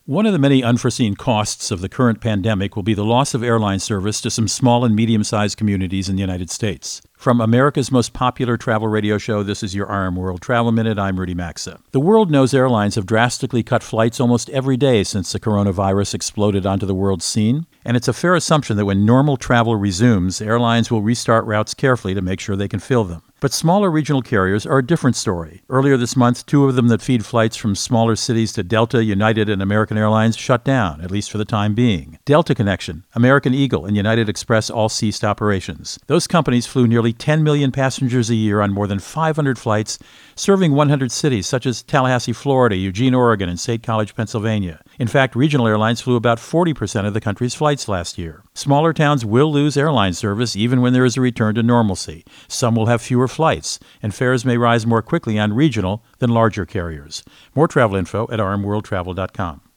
One of the many unforeseen costs of the current pandemic will be the loss of airline service to some small and medium-sized communities in the United States. From America's most popular travel radio show, this is your RM World Travel Minute. I'm Rudy Maxa. The world knows airlines have drastically cut flights almost every day since the coronavirus exploded onto the world scene, and it's a fair assumption that when normal travel resumes, airlines will restart routes carefully to make sure they can fill them. But smaller regional carriers are a different story. Earlier this month, two of them that feed flights from smaller cities to Delta, United, and American Airlines shut down, at least for the time being. Delta Connection, American Eagle, and United Express all ceased operations. Those companies flew nearly 10 million passengers a year on more than 500 flights, serving 100 cities such as Tallahassee, Florida, Eugene, Oregon, and State College, Pennsylvania. In fact, regional airlines flew about 40% of the country's flights last year. Smaller towns will lose airline service even when there is a return to normalcy. Some will have fewer flights, and fares may rise more quickly on regional than larger carriers. More travel info at rmworldtravel.com.